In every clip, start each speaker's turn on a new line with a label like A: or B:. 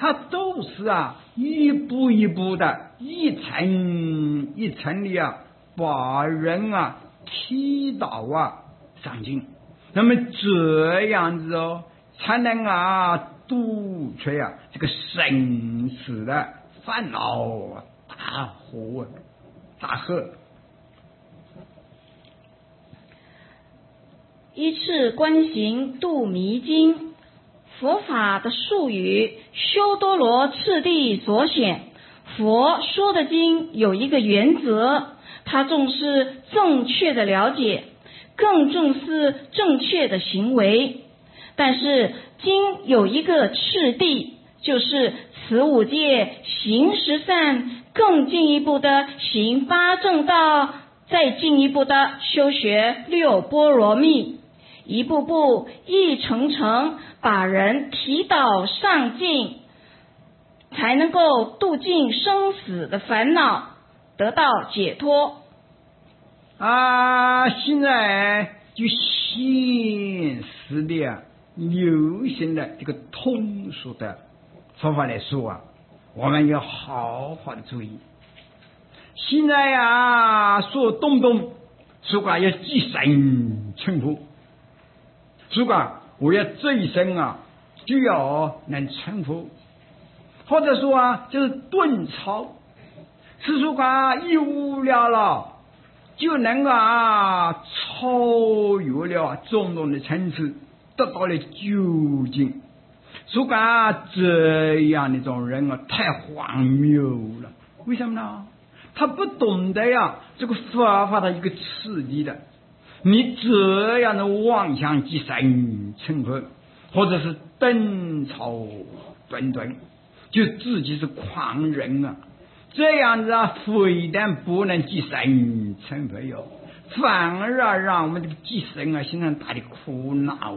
A: 它都是一步一步的，一层一层的把人提到上进。那么这样子才能杜绝这个生死的烦恼大祸。
B: 依次观行度迷经，佛法的术语修多罗次第所显。佛说的经有一个原则，他重视正确的了解，更重视正确的行为。但是经有一个次第，就是持五戒，行十善，更进一步的行八正道，再进一步的修学六波罗蜜，一步步一层层把人提导上进，才能够度尽生死的烦恼，得到解脱。
A: 现在就现实的流行的这个通俗的说法来说我们要好好的注意。现在说动不动说要即身成佛，说我要这一生就要能成佛，或者说就是顿超，是说一无聊了就能超越了种种的层次，得到了究竟。说这样的一种人太荒谬了。为什么呢？他不懂得这个佛法的一个次第的。你这样的妄想即身成佛，或者是顿超顿顿，就自己是狂人这样子非但不能即身成佛反而让我们这个即身形成大的苦恼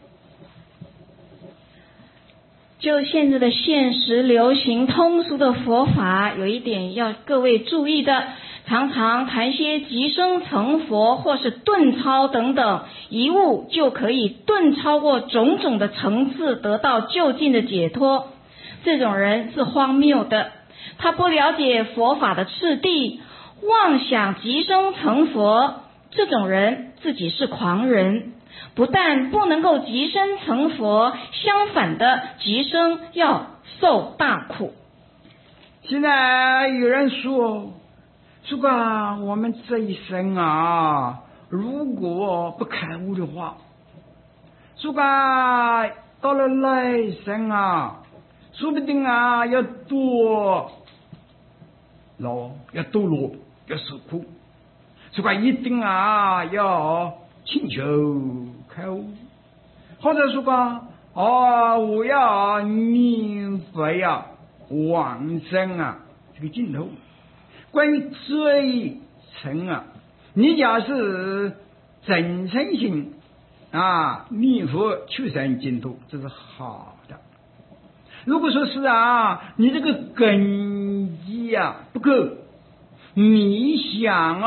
B: 就现在的现实流行通俗的佛法，有一点要各位注意的，常常谈些即生成佛或是顿超等等，一悟就可以顿超过种种的层次，得到究竟的解脱。这种人是荒谬的，他不了解佛法的次第，妄想即生成佛，这种人自己是狂人，不但不能够即生成佛，相反的即生要受大苦。
A: 现在有人说我们这一生如果不开悟的话，到了来生说不定要堕牢，要堕落，要受苦。一定要请求开悟，或者我要念佛往生这个尽头。关于这一层你假是真诚心念佛求生净土，这是好的。如果说是你这个根基不够，你想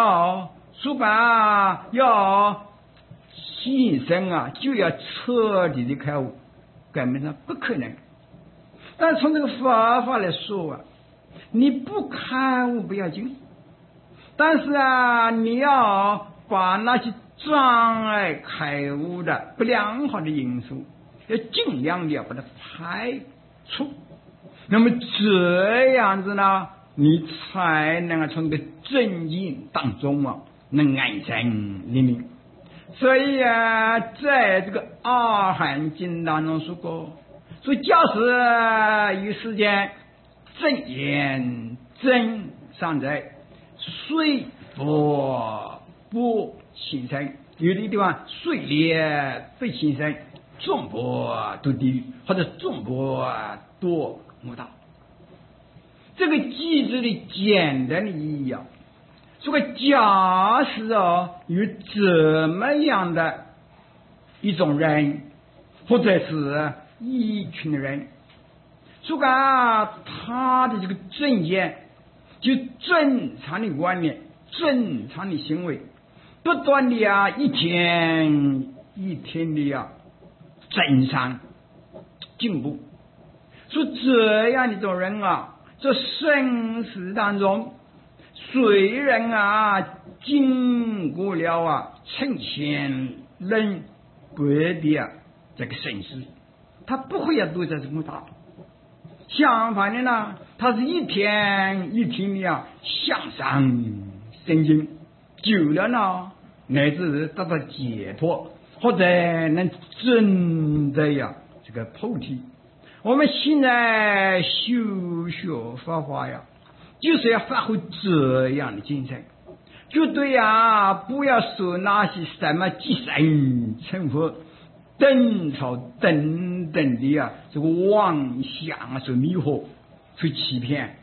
A: 要牺牲就要彻底的开悟，根本上不可能。但从这个佛法来说你不开悟不要紧，但是你要把那些障碍开悟的不良好的因素要尽量的把它排除，那么这样子呢，你才能从这个正境当中能安身立命。所以在这个阿含经当中说过，假使于世间正言真善哉，虽佛不轻生，有的地方虽烈不轻生，众佛堕地狱，或者众佛堕魔道。这个句子的简单的意义假使有这么样的一种人，或者是一群的人，他的这个正见就正常的观念，正常的行为，不断的一天一天的增上进步。 说这样的一种人啊，在生死当中，虽然经过了成千人百的这个生死，他不会落在这么大。相反的呢，他是一天一天的向上升进，久了呢，乃至得到解脱，或者能真的这个菩提。我们现在修学佛法就是要发挥这样的精神，绝对不要说那些什么即生成佛、等朝等等的这个妄想所迷惑、去欺骗，